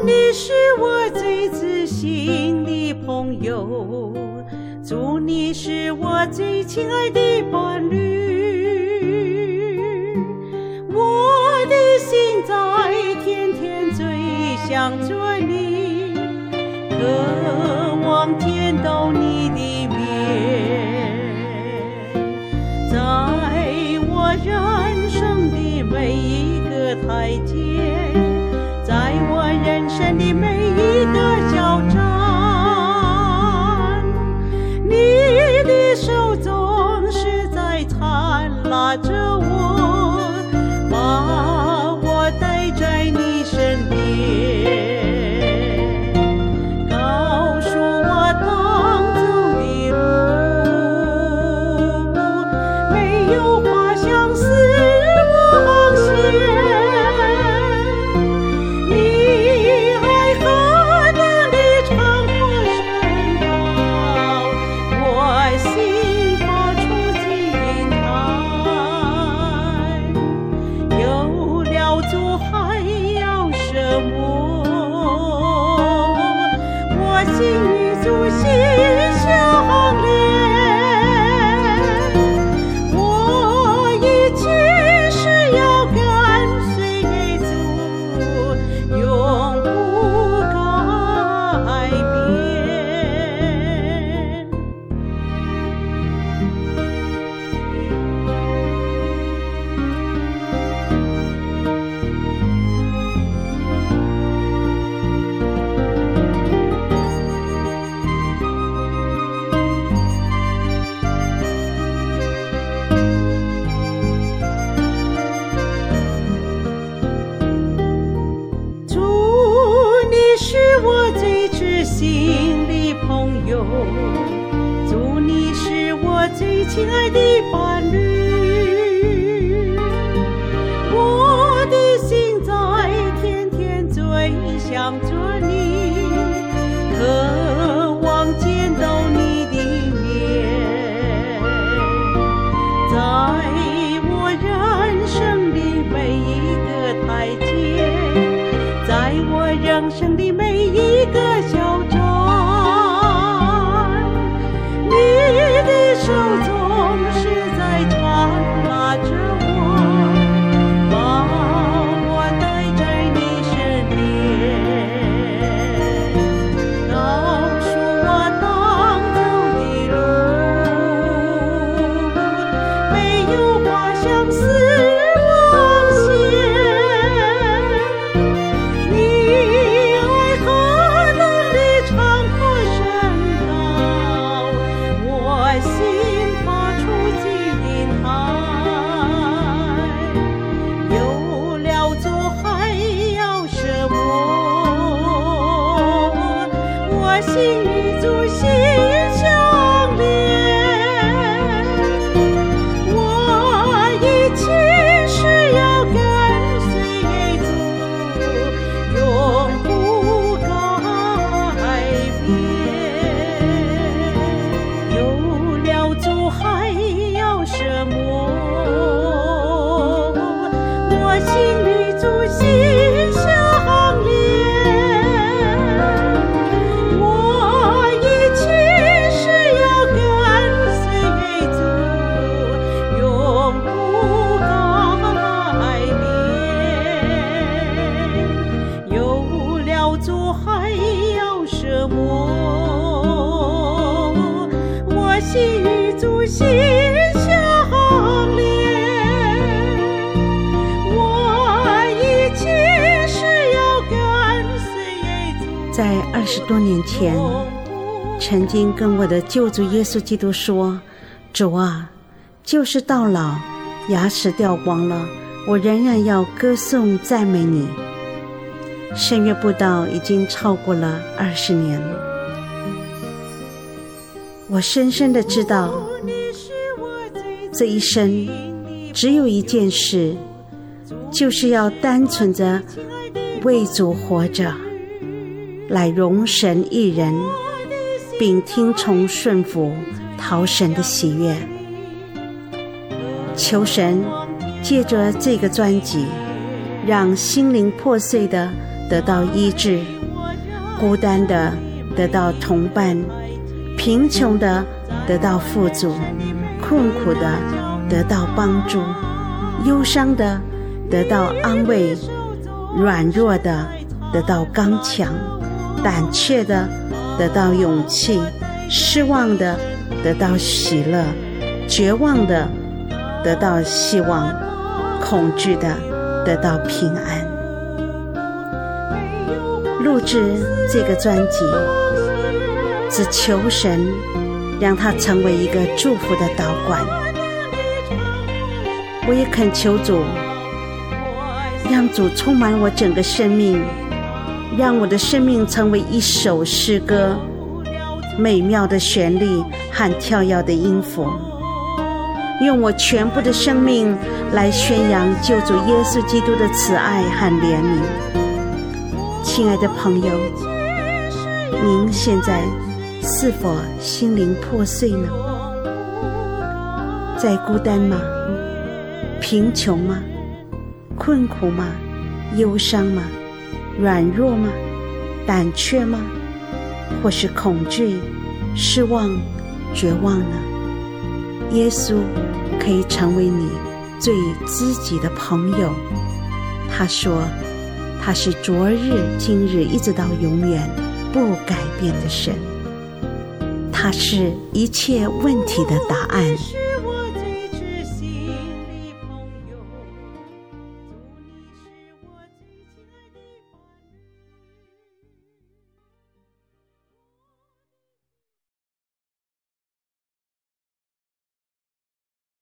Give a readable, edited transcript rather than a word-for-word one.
你是我最知心的朋友，主，你是我最亲爱的伴侣，我的心在天天追想着你，渴望见到你的面，在我人生的每一个台阶，在我人生的每一个挑战，你的手总是在缠拉着我，把我带在你身边，告诉我当走的路，没有花相思我航线，你爱何等的长阔深高，我心发出惊叹，有了主还要什么？我心与主心相连，我一切是要跟随主，永不改变。主，你是我最知心的朋友，主，你是我最亲爱的伴侣，我的心在天天追想着你，渴望见到你的面，在我人生的每一个台阶，在我人生的每一个挑战，你的手总是在缠拉着我，把我带在你身边，告诉我当走的路，没有花相思我航线，你爱何等的长阔深高，我心发出惊叹，有了主还要什么？我心与主心相连，我一切是要跟随主，永不改变，有了主还要什么？我心与主心相连，我一切是要跟随主，永不改变，有了主还要什么？我心与主心相连，我一切是要跟随主。 在20多年前，曾经跟我的救主耶稣基督说：主啊，就是到老，牙齿掉光了，我仍然要歌颂赞美你。圣约布道已经超过了20年了，我深深的知道，这一生只有一件事，就是要单纯着为主活着，来荣神一人，并听从顺服，讨神的喜悦。求神借着这个专辑，让心灵破碎的得到医治，孤单的得到同伴，贫穷的得到富足，困苦的得到帮助，忧伤的得到安慰，软弱的得到刚强，胆怯的得到勇气，失望的得到喜乐，绝望的得到希望，恐惧的得到平安。录制这个专辑，只求神让它成为一个祝福的导管。我也恳求主，让主充满我整个生命，让我的生命成为一首诗歌，美妙的旋律和跳跃的音符，用我全部的生命来宣扬救主耶稣基督的慈爱和怜悯。亲爱的朋友，您现在是否心灵破碎呢？在孤单吗？贫穷吗？困苦吗？忧伤吗？软弱吗？胆怯吗？或是恐惧、失望、绝望呢？耶稣可以成为你最知己的朋友。他说他是昨日今日一直到永远不改变的神，他是一切问题的答案。